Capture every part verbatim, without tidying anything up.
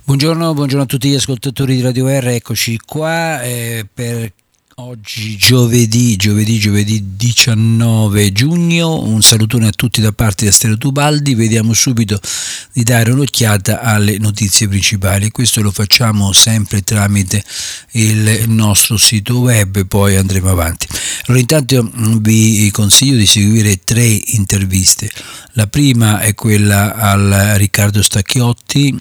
Buongiorno, buongiorno a tutti gli ascoltatori di Radio R, eccoci qua eh, per oggi giovedì, giovedì, giovedì diciannove giugno. Un salutone a tutti da parte di Astero Tubaldi. Vediamo subito di dare un'occhiata alle notizie principali. Questo lo facciamo sempre tramite il nostro sito web, poi andremo avanti. Allora, intanto vi consiglio di seguire tre interviste. La prima è quella al Riccardo Stacchiotti,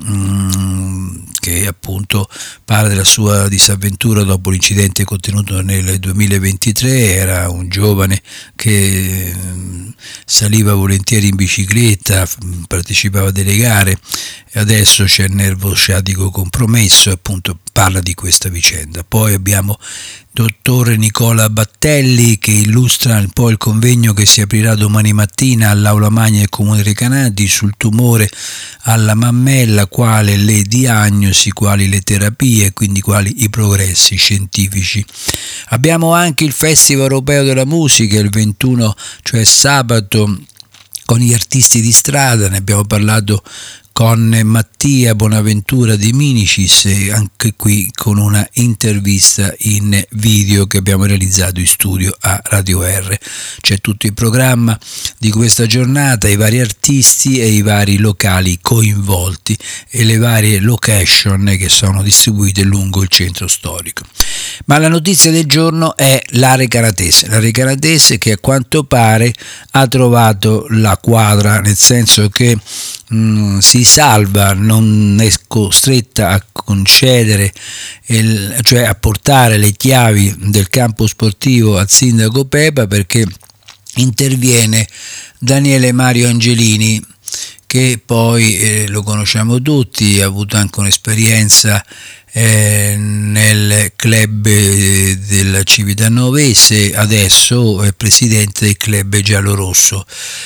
mh, che appunto parla della sua disavventura dopo l'incidente contenuto nel duemilaventitré. Era un giovane che mh, saliva volentieri in bicicletta, partecipava a delle gare e adesso c'è il nervo sciatico compromesso e appunto parla di questa vicenda. Poi abbiamo dottore Nicola Battelli che illustra un po' il convegno che si aprirà domani mattina all'Aula Magna del Comune Recanati sul tumore alla mammella, quali le diagnosi, quali le terapie, quindi quali i progressi scientifici. Abbiamo anche il Festival Europeo della Musica il ventuno, cioè sabato, con gli artisti di strada. Ne abbiamo parlato con Mattia Bonaventura di Minicis, e anche qui con una intervista in video che abbiamo realizzato in studio a Radio R. C'è tutto il programma di questa giornata, i vari artisti e i vari locali coinvolti e le varie location che sono distribuite lungo il centro storico. Ma la notizia del giorno è la Recanatese, la Recanatese che a quanto pare ha trovato la quadra, nel senso che Mm, si salva, non è costretta a concedere, il, cioè a portare le chiavi del campo sportivo al sindaco Pepa, perché interviene Daniele Mario Angelini, che poi eh, lo conosciamo tutti, ha avuto anche un'esperienza eh, nel club eh, della Civitannovese, adesso è presidente del club giallorosso.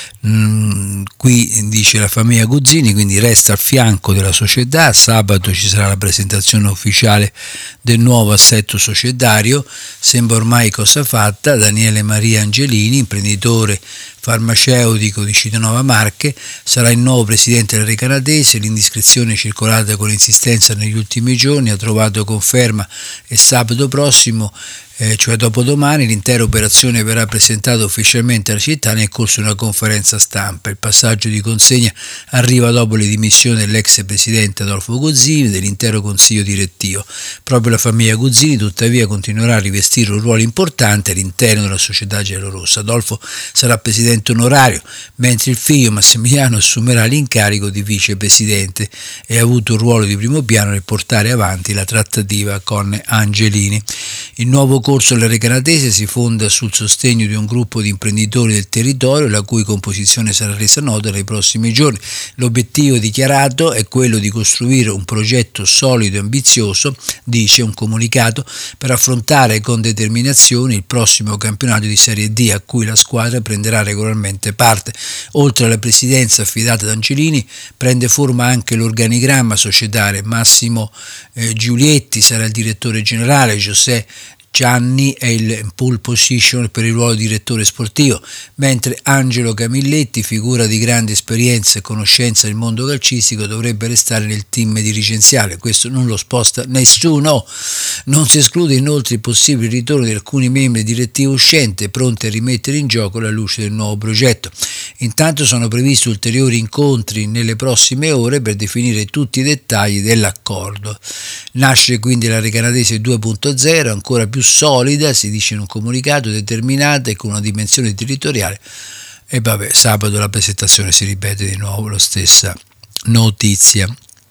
Mm, qui dice la famiglia Guzzini, quindi resta al fianco della società. Sabato ci sarà la presentazione ufficiale del nuovo assetto societario. Sembra ormai cosa fatta. Daniele Maria Angelini, imprenditore farmaceutico di Citanova Marche, sarà il nuovo presidente del Recanatese. L'indiscrezione circolata con insistenza negli ultimi giorni ha trovato conferma e sabato prossimo, eh, cioè dopodomani, l'intera operazione verrà presentata ufficialmente alla città nel corso di una conferenza stampa. Il passaggio di consegna arriva dopo le dimissioni dell'ex presidente Adolfo Guzzini e dell'intero consiglio direttivo. Proprio la famiglia Guzzini tuttavia continuerà a rivestire un ruolo importante all'interno della società giallorossa. Adolfo sarà presidente onorario, mentre il figlio Massimiliano assumerà l'incarico di vicepresidente e ha avuto un ruolo di primo piano nel portare avanti la trattativa con Angelini. Il nuovo corso della Recanatese si fonda sul sostegno di un gruppo di imprenditori del territorio, la cui composizione sarà resa nota nei prossimi giorni. L'obiettivo dichiarato è quello di costruire un progetto solido e ambizioso, dice un comunicato, per affrontare con determinazione il prossimo campionato di Serie D a cui la squadra prenderà regolarmente parte. Oltre alla presidenza affidata ad Angelini, prende forma anche l'organigramma societario. Massimo eh, Giulietti sarà il direttore generale, José Gianni è il pole position per il ruolo di direttore sportivo, mentre Angelo Camilletti, figura di grande esperienza e conoscenza del mondo calcistico, dovrebbe restare nel team dirigenziale. Questo non lo sposta nessuno. Non si esclude inoltre il possibile ritorno di alcuni membri direttivi uscenti, pronti a rimettere in gioco la luce del nuovo progetto. Intanto sono previsti ulteriori incontri nelle prossime ore per definire tutti i dettagli dell'accordo. Nasce quindi la Recanatese due punto zero, ancora più solida, si dice in un comunicato, determinata e con una dimensione territoriale. E vabbè, sabato la presentazione si ripete di nuovo la stessa notizia.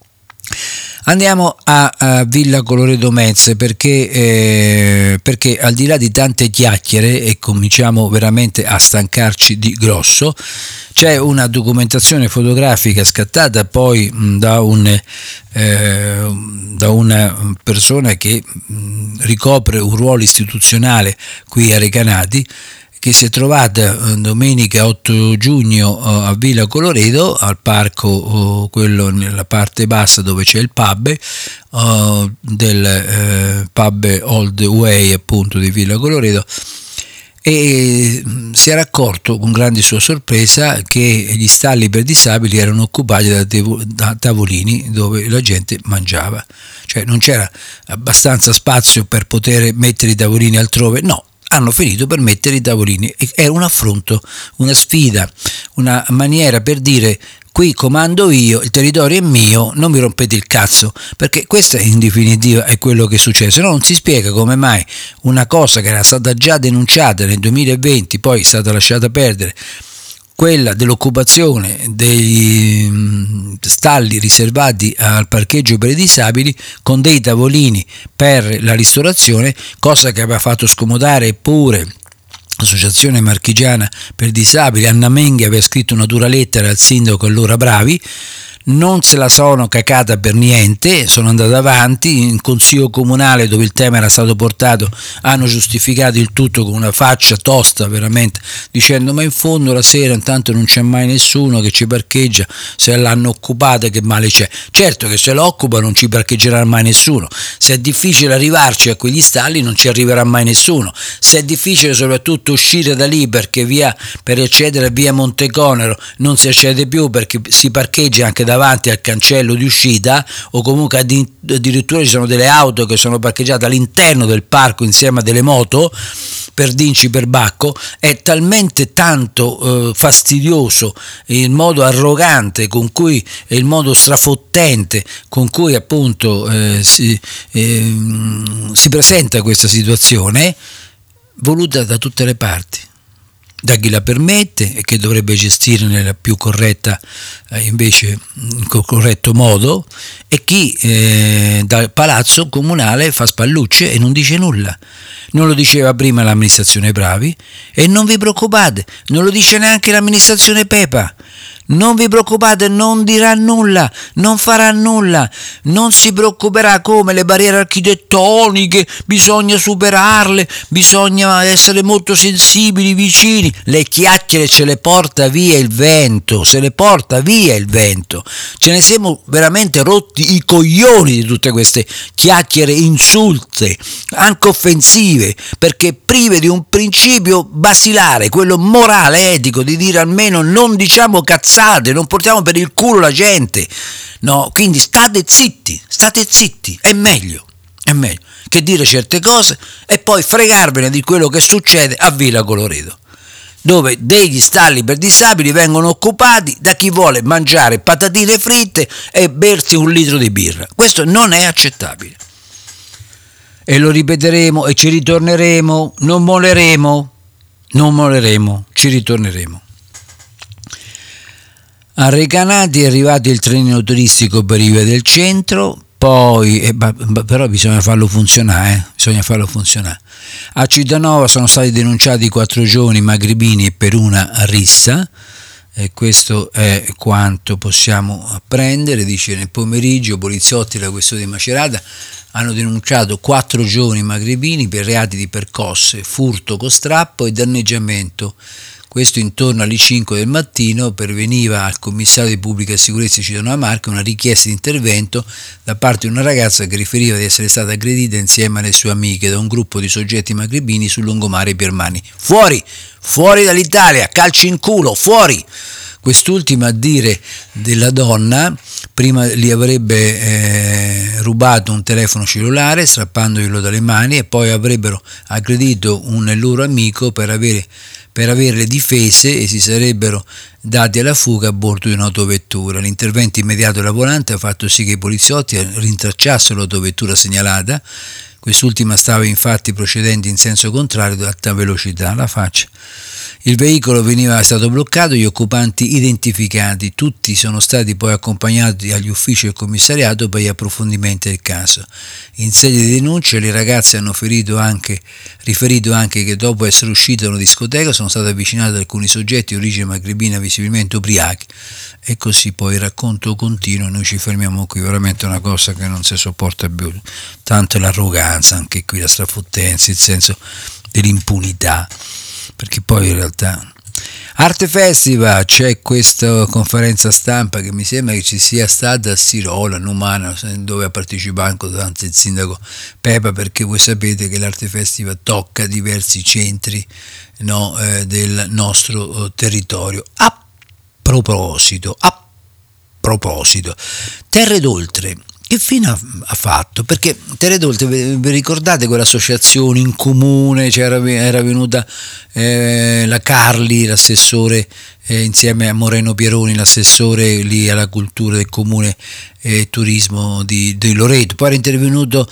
Andiamo a, a Villa Colloredo Metz perché, eh, perché al di là di tante chiacchiere, e cominciamo veramente a stancarci di grosso, c'è una documentazione fotografica scattata poi mh, da, un, eh, da una persona che mh, ricopre un ruolo istituzionale qui a Recanati, che si è trovata domenica otto giugno a Villa Colloredo, al parco, quello nella parte bassa dove c'è il pub, del pub Old Way appunto di Villa Colloredo, e si era accorto con grande sua sorpresa che gli stalli per disabili erano occupati da, tevo- da tavolini dove la gente mangiava, cioè non c'era abbastanza spazio per poter mettere i tavolini altrove, no, hanno finito per mettere i tavolini. Era un affronto, una sfida, una maniera per dire: qui comando io, il territorio è mio, non mi rompete il cazzo, perché questo in definitiva è quello che succede. Se no non si spiega come mai una cosa che era stata già denunciata nel duemilaventi, poi è stata lasciata perdere, quella dell'occupazione degli stalli riservati al parcheggio per i disabili con dei tavolini per la ristorazione, cosa che aveva fatto scomodare pure l'Associazione Marchigiana per Disabili. Anna Menghi aveva scritto una dura lettera al sindaco allora Bravi, non se la sono cacata per niente, sono andata avanti in consiglio comunale dove il tema era stato portato, hanno giustificato il tutto con una faccia tosta veramente, dicendo: ma in fondo la sera intanto non c'è mai nessuno che ci parcheggia, se l'hanno occupata che male c'è. Certo che se l'occupa non ci parcheggerà mai nessuno, se è difficile arrivarci a quegli stalli non ci arriverà mai nessuno, se è difficile soprattutto uscire da lì perché via per accedere a via Monteconero non si accede più perché si parcheggia anche davanti al cancello di uscita, o comunque addirittura ci sono delle auto che sono parcheggiate all'interno del parco insieme a delle moto per Dinci per Bacco. È talmente tanto eh, fastidioso il modo arrogante con cui e il modo strafottente con cui appunto eh, si, eh, si presenta questa situazione, voluta da tutte le parti, da chi la permette e che dovrebbe gestire nella più corretta eh, invece in corretto modo, e chi eh, dal palazzo comunale fa spallucce e non dice nulla. Non lo diceva prima l'amministrazione Bravi e non vi preoccupate, non lo dice neanche l'amministrazione Pepa. Non vi preoccupate, non dirà nulla, non farà nulla, non si preoccuperà. Come le barriere architettoniche, bisogna superarle, bisogna essere molto sensibili, vicini. Le chiacchiere ce le porta via il vento, se le porta via il vento. Ce ne siamo veramente rotti i coglioni di tutte queste chiacchiere insulte, anche offensive, perché prive di un principio basilare, quello morale, etico, di dire almeno non diciamo cazzate, non portiamo per il culo la gente, no? Quindi state zitti, state zitti, è meglio, è meglio che dire certe cose e poi fregarvene di quello che succede a Villa Coloredo, dove degli stalli per disabili vengono occupati da chi vuole mangiare patatine fritte e bersi un litro di birra. Questo non è accettabile. E lo ripeteremo e ci ritorneremo, non molleremo, non molleremo, ci ritorneremo. A Recanati è arrivato il trenino turistico per i via del centro, poi eh, però bisogna farlo funzionare, eh, bisogna farlo funzionare. A Cittadinova sono stati denunciati quattro giovani magrebini per una rissa, e questo è quanto possiamo apprendere. Dice: nel pomeriggio poliziotti della questione di Macerata hanno denunciato quattro giovani magrebini per reati di percosse, furto con strappo e danneggiamento. Questo intorno alle cinque del mattino. Perveniva al commissario di pubblica sicurezza di Cittadinova Marche una richiesta di intervento da parte di una ragazza che riferiva di essere stata aggredita insieme alle sue amiche da un gruppo di soggetti magrebini sul lungomare Pirmani. Fuori! Fuori dall'Italia! Calci in culo! Fuori! Quest'ultima, a dire della donna, prima gli avrebbe eh, rubato un telefono cellulare strappandoglielo dalle mani e poi avrebbero aggredito un loro amico per avere per averle difese e si sarebbero dati alla fuga a bordo di un'autovettura. L'intervento immediato della volante ha fatto sì che i poliziotti rintracciassero l'autovettura segnalata. Quest'ultima stava infatti procedendo in senso contrario ad alta velocità. La faccia. Il veicolo veniva stato bloccato, gli occupanti identificati, tutti sono stati poi accompagnati agli uffici del commissariato per gli approfondimenti del caso. In sede di denuncia le ragazze hanno ferito anche, riferito anche che dopo essere uscite da una discoteca sono state avvicinate ad alcuni soggetti di origine magrebina visibilmente ubriachi. E così poi il racconto continua, noi ci fermiamo qui, veramente una cosa che non si sopporta più, tanto l'arroganza, anche qui la strafottenza, il senso dell'impunità, perché poi in realtà Arte Festival, c'è questa conferenza stampa che mi sembra che ci sia stata a Sirola, Numana, dove ha partecipato anche il sindaco Pepa, perché voi sapete che l'Arte Festival tocca diversi centri, no, eh, del nostro eh, territorio. A proposito, a proposito, Terre d'Oltre, che fine ha, ha fatto? Perché Terre d'Oltre, vi, vi ricordate quell'associazione in comune, c'era, era venuta eh, la Carli, l'assessore, eh, insieme a Moreno Pieroni, l'assessore lì alla cultura del comune e eh, turismo di, di Loreto, poi era intervenuto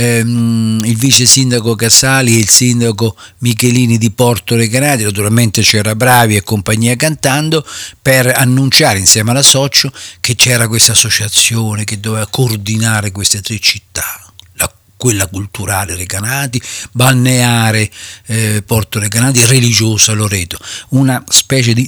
ehm, il vice sindaco Casali e il sindaco Michelini di Porto Recanati, naturalmente c'era Bravi e compagnia cantando, per annunciare insieme alla Socio che c'era questa associazione che doveva coordinare queste tre città, la, quella culturale Recanati, balneare eh, Porto Recanati, religiosa Loreto, una specie di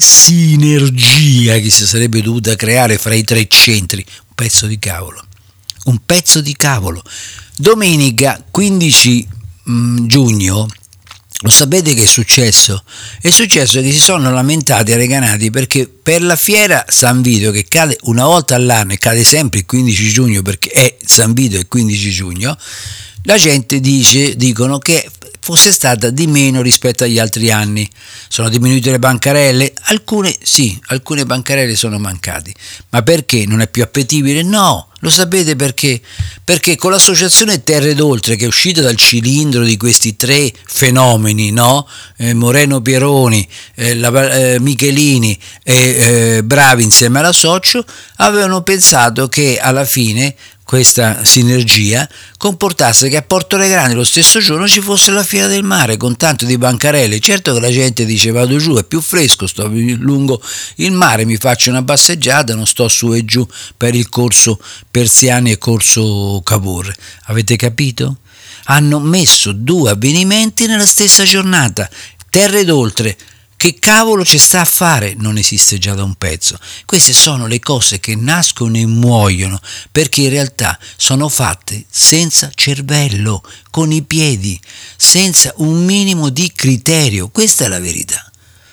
sinergia che si sarebbe dovuta creare fra i tre centri. Un pezzo di cavolo, un pezzo di cavolo. Domenica quindici mh, giugno, lo sapete che è successo? È successo che si sono lamentati a Recanati perché per la fiera San Vito, che cade una volta all'anno e cade sempre il quindici giugno perché è San Vito il quindici giugno, la gente dice, dicono che fosse stata di meno rispetto agli altri anni. Sono diminuite le bancarelle? Alcune sì, alcune bancarelle sono mancate. Ma perché? Non è più appetibile? No, lo sapete perché? Perché con l'associazione Terre d'Oltre, che è uscita dal cilindro di questi tre fenomeni, no? Eh, Moreno Pieroni, eh, la, eh, Michelini e eh, Bravi insieme alla Socio, avevano pensato che alla fine questa sinergia comportasse che a Porto Recanati lo stesso giorno ci fosse la fiera del mare con tanto di bancarelle. Certo che la gente dice vado giù, è più fresco, sto lungo il mare, mi faccio una passeggiata, non sto su e giù per il corso Persiani e corso Cavour. Avete capito? Hanno messo due avvenimenti nella stessa giornata. Terre d'Oltre, che cavolo ci sta a fare? Non esiste già da un pezzo. Queste sono le cose che nascono e muoiono perché in realtà sono fatte senza cervello, con i piedi, senza un minimo di criterio. Questa è la verità.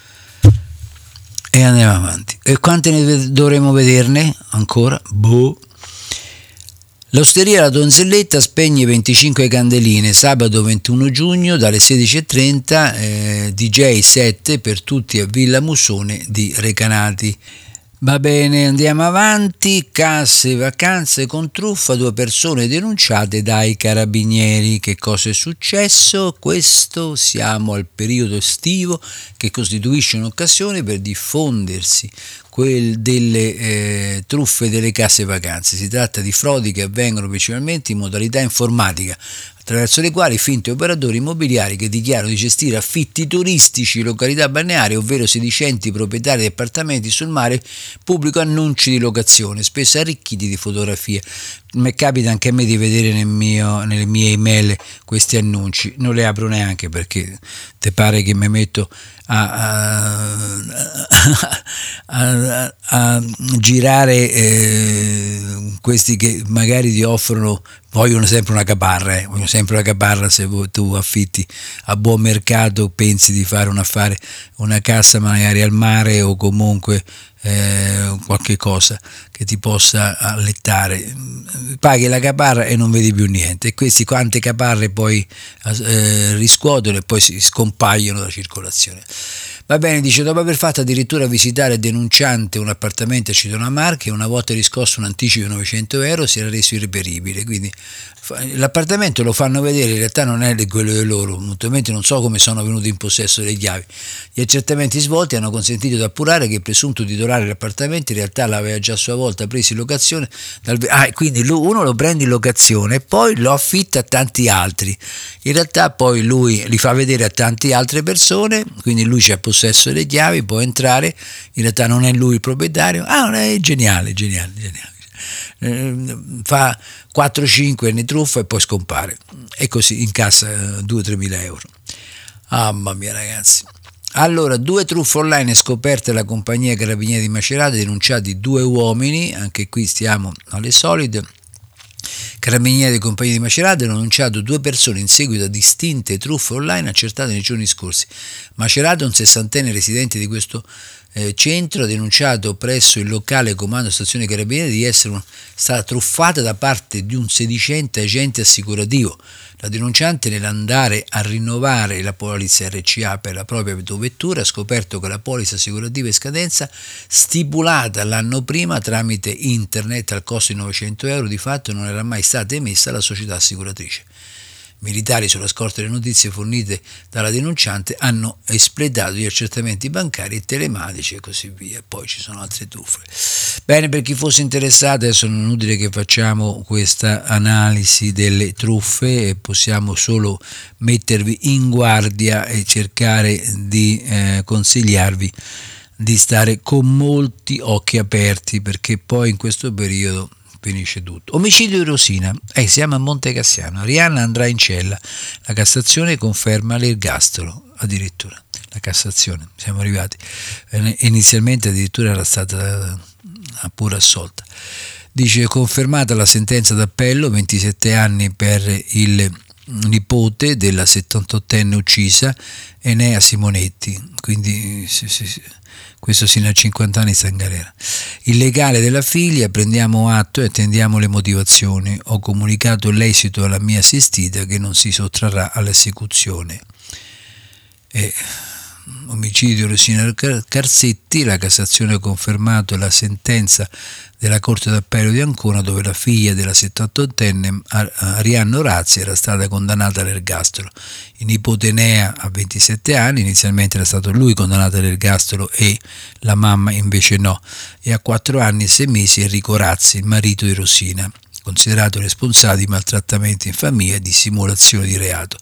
E andiamo avanti. E quante ne dovremo vederne ancora? Boh. L'Osteria La Donzelletta spegne venticinque candeline sabato ventuno giugno dalle sedici e trenta, eh, D J sette per tutti a Villa Musone di Recanati. Va bene, andiamo avanti. Casse vacanze con truffa, due persone denunciate dai carabinieri. Che cosa è successo? Questo, siamo al periodo estivo che costituisce un'occasione per diffondersi quel delle eh, truffe delle casse vacanze. Si tratta di frodi che avvengono principalmente in modalità informatica, attraverso le quali finti operatori immobiliari che dichiarano di gestire affitti turistici in località balneari, ovvero sedicenti proprietari di appartamenti sul mare, pubblicano annunci di locazione, spesso arricchiti di fotografie. Mi capita anche a me di vedere nel mio, nelle mie email questi annunci, non le apro neanche perché te pare che mi metto a, a, a, a, a girare eh, questi che magari ti offrono, vogliono sempre una caparra, eh, vogliono sempre una caparra. Se tu affitti a buon mercato, pensi di fare un affare, una casa magari al mare o comunque eh, qualche cosa che ti possa allettare, paghi la caparra e non vedi più niente, e questi quante caparre poi eh, riscuotono e poi si scompaiono da circolazione. Va bene, dice, dopo aver fatto addirittura visitare denunciante un appartamento a Citona Marche, una volta riscosso un anticipo di novecento euro, si era reso irreperibile. Quindi l'appartamento lo fanno vedere, in realtà non è quello di loro, mutuamente non so come sono venuti in possesso delle chiavi. Gli accertamenti svolti hanno consentito di appurare che il presunto titolare dell'appartamento in realtà l'aveva già a sua volta preso in locazione dal, ah, quindi uno lo prende in locazione e poi lo affitta a tanti altri. In realtà poi lui li fa vedere a tante altre persone, quindi lui c'ha possesso delle chiavi, può entrare, in realtà non è lui il proprietario. Ah, è geniale, geniale, geniale. Eh, fa quattro cinque ne truffa e poi scompare e così incassa due tre mila euro. Mamma mia, ragazzi. Allora, due truffe online scoperte dalla compagnia Carabinieri di Macerata, denunciati due uomini, anche qui stiamo alle solite. Carabinieri di compagnia di Macerata hanno denunciato due persone in seguito a distinte truffe online accertate nei giorni scorsi. Macerata, un sessantenne residente di questo eh, centro, ha denunciato presso il locale comando stazione Carabinieri di essere un, stata truffata da parte di un sedicente agente assicurativo. La denunciante, nell'andare a rinnovare la polizza R C A per la propria vettura, ha scoperto che la polizza assicurativa in scadenza, stipulata l'anno prima tramite internet al costo di novecento euro, di fatto non era mai stata emessa alla società assicuratrice. Militari, sulla scorta delle notizie fornite dalla denunciante, hanno espletato gli accertamenti bancari e telematici e così via. Poi ci sono altre truffe. Bene, per chi fosse interessato, adesso non è inutile che facciamo questa analisi delle truffe, e possiamo solo mettervi in guardia e cercare di eh, consigliarvi di stare con molti occhi aperti, perché poi in questo periodo finisce tutto. Omicidio di Rosina, eh, siamo a Monte Cassiano, Rihanna andrà in cella, la Cassazione conferma l'ergastolo, addirittura la Cassazione, siamo arrivati, inizialmente addirittura era stata pure assolta. Dice: confermata la sentenza d'appello, ventisette anni per il nipote della settantottenne uccisa, Enea Simonetti, quindi sì, sì, sì. Questo sino a cinquanta anni sta in galera. Il legale della figlia: prendiamo atto e attendiamo le motivazioni. Ho comunicato l'esito alla mia assistita che non si sottrarrà all'esecuzione. E, omicidio Rosina Carsetti, la Cassazione ha confermato la sentenza della Corte d'Appello di Ancona, dove la figlia della settantottenne Arianna Orazia era stata condannata all'ergastolo. Il nipote Enea ha ventisette anni, inizialmente era stato lui condannato all'ergastolo e la mamma invece no, e a quattro anni e sei mesi Enrico Razzi, il marito di Rosina, considerato responsabile di maltrattamenti in famiglia e di simulazione di reato.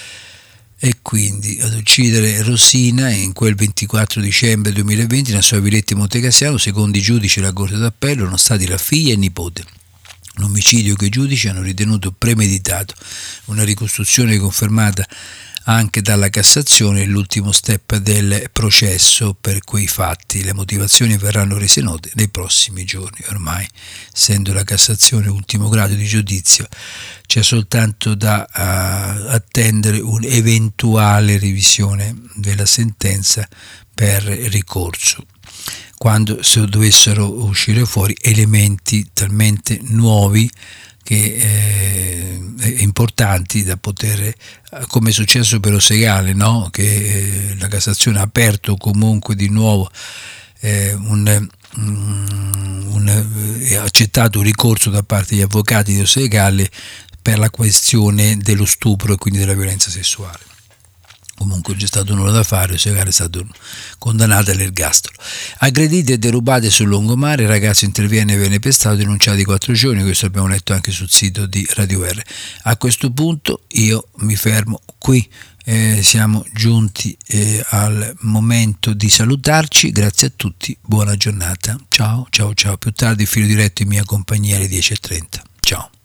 E quindi ad uccidere Rosina in quel ventiquattro dicembre duemilaventi nella sua villetta in Monte Cassiano, secondo i giudici della Corte d'Appello, erano stati la figlia e il nipote. Un omicidio che i giudici hanno ritenuto premeditato, una ricostruzione confermata anche dalla Cassazione e l'ultimo step del processo per quei fatti. Le motivazioni verranno rese note nei prossimi giorni. Ormai, essendo la Cassazione ultimo grado di giudizio, c'è soltanto da uh, attendere un'eventuale revisione della sentenza per ricorso, quando se dovessero uscire fuori elementi talmente nuovi che eh, importanti da poter, come è successo per Osegale, no? Che eh, la Cassazione ha aperto comunque di nuovo eh, un, un, un eh, accettato un ricorso da parte degli avvocati di Osegale per la questione dello stupro e quindi della violenza sessuale. Comunque non c'è stato nulla da fare, Osegale è stato condannato all'ergastolo. Aggredite e derubate sul lungomare, il ragazzo interviene e viene pestato, denunciati quattro giorni, questo abbiamo letto anche sul sito di Radio R. A questo punto io mi fermo qui, eh, siamo giunti eh, al momento di salutarci, grazie a tutti, buona giornata, ciao ciao ciao, più tardi filo diretto in mia compagnia alle dieci e trenta, ciao.